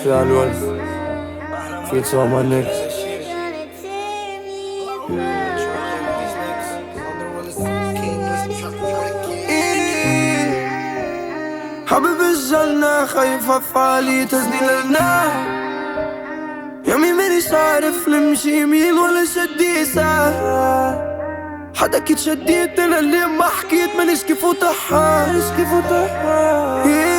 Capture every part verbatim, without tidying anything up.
فيها الولف في تسوى نيكس. حبيب الجنة خايف افعالي تسدي لنا يومي مانيش عارف نمشي يمين ولا شدي يسار. حدا كي تشديت انا اللي ما حكيت مانيش كيف وطحها مانيش كيف وطحها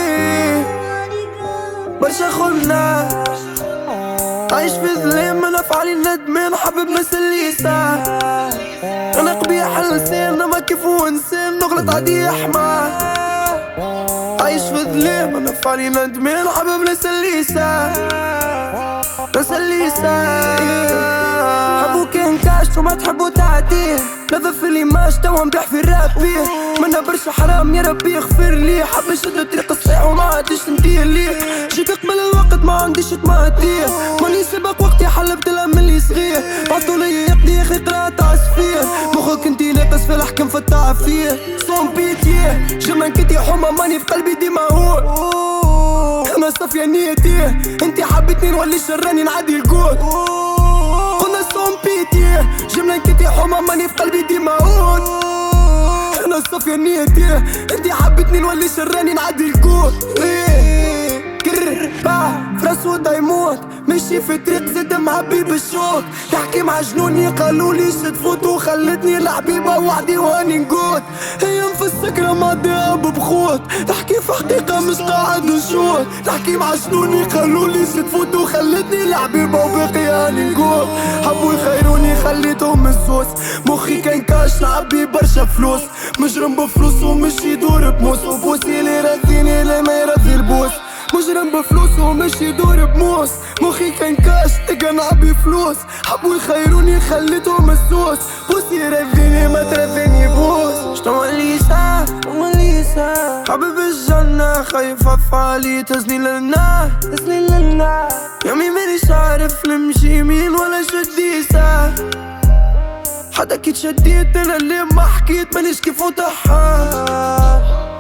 برشا خلنا عايش في ظلام انا فعلي ندمان حبيب نسلي ساعة. انا قبيح الانسان اما كيف هو انسان نغلط عادي حمار. عايش في ظلام انا فعلي ندمان حبيب نسلي ساعة نسلي ساعة. حبو كان كاش وما تحبو تعديه نظر في الإيماج توا نبيح في الراب بيه منا برشا حرام يا ربي يغفر لي. حب نشد طريق الصحيح وما عادش ندير ليه. جيت قبل الوقت ما عنديش تماديه ماني سبق وقتي حلبت الأم اللي صغير عطو لي يقضي اخي قرات عصفير. مخك انتي ناقص في الحكم في التعفير صوم بيتيه جمعن كنتي حمى ماني في قلبي ديما هو انا صافية نيتي انتي حبيتني نولي شراني نعدي الجود قلنا صوم بيتي جملة كنتي حمى ماني في قلبي ديما هون انا صافية نيتي انتي حبيتني نولي شراني نعدي الجود كرر باع فراسو دايموت ماشي في طريق زاد معبي بالشوط. تحكي مع جنوني قالولي شد فوتو خلتني الحبيبة وحدي واني نقود. ايام في السكرة ماضيها ببخوت تحكي في حقيقة مش قاعد نشوت. تحكي مع جنوني قالولي شد فوتو خلتني الحبيبة وباقي اني نقود. حبوا يخيروني خليتهم السوس مخي كان كاش نعبي برشا فلوس مجرم بفلوس ومش يدور بموس وبوسي اللي رثيني اللي ما يرثي البوس. مجرم بفلوس ومش يدور بموس مخي كان كاش تلقى نعبي فلوس. حبوا يخيروني خليتهم السوس بوسي يرثيني ما ترثيني بوس. شنو اللي صار شنو اللي صار حبيب الجنة خايف افعالي تزني للنار تزني للنار يومي مانيش عارف نمشي يمين ولا شدي يسار. حدا كي تشديت انا اللي ما حكيت مانيش كيف وطحها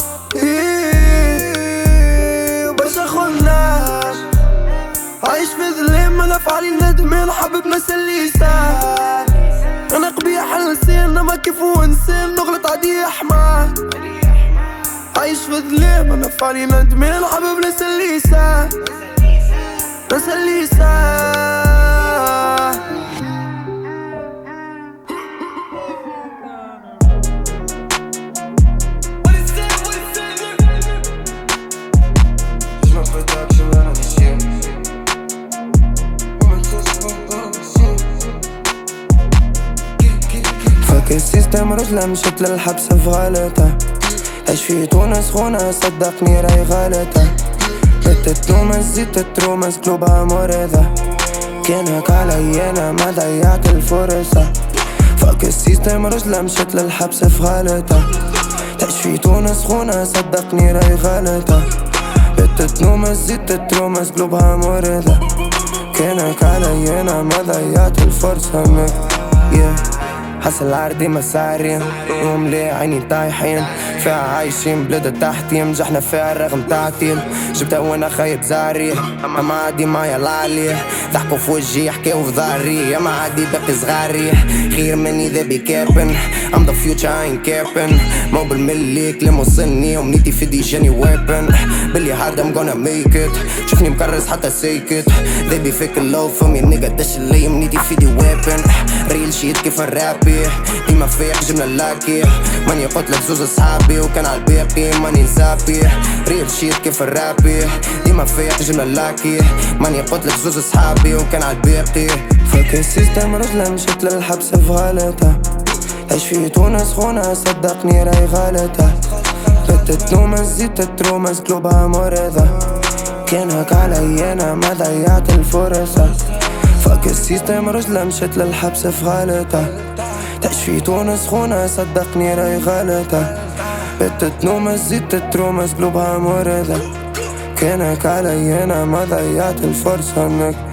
عايش في ظلام انا فعلي ندمان حبيب نسلي ساعة. انا قبيح الانسان اما كيف هو انسان نغلط عادي حمار. عايش في ظلام انا فعلي ندمان حبيب نسلي ساعة نسلي ساعة. السيستم رجلة مشت للحبس في غلطة. عيش في تونس خونا صدقني راي غلطة. بتت لومس زيت ترومس قلوبها مرضى. كان هك علي انا ما ضيعت الفرصة. فاك السيستم رجلة مشت للحبس في غلطة. عيش في تونس خونا صدقني راي غلطة. بتت لومس زيت ترومس قلوبها مرضى. كان هك علي انا ما ضيعت الفرصة. yeah. حصل عرضي مساري يوم لي عيني طايحين فيها عايشين بلاد تحتي مجحنا فيها الرغم تعتيل. جبتها وانا خايب زاري اما عادي معايا العالي ضحكوا في وجهي يحكيو في ظهري اما عادي باقي صغاري خير مني ذا بي كابن I'm the future I ain't capping. مو بالملي كلام وصلني ومنيتي في دي جاني ويبن بلي hard I'm gonna make it. شوفني مكرس حتى سيكت they be fake love for me nigga داش اللي منيتي في دي ويبن ريل شيت كيف الرابي ديما فيق جبنا اللاكي ماني قتلك زوز اصحابي وكان عالباقي ماني نسابي ريل شيت كيف الرابي ديما فيق جبنا اللاكي ماني قتلك زوز اصحابي وكان عالباقي. فاك السيستم رجلة مشت للحبس في غلطة. عيش في تونس خونا صدقني راي غلطة. بتت لومس زيت ترومس قلوبها مرضى. كان هك علي انا ما ضيعت الفرصة. فاك السيستم رجلة مشت للحبس في غلطة. تعيش في تونس خونا صدقني راي غلطة. بتت لومس زيت ترومس قلوبها مرضى. كان هك علي انا ما ضيعت الفرصة.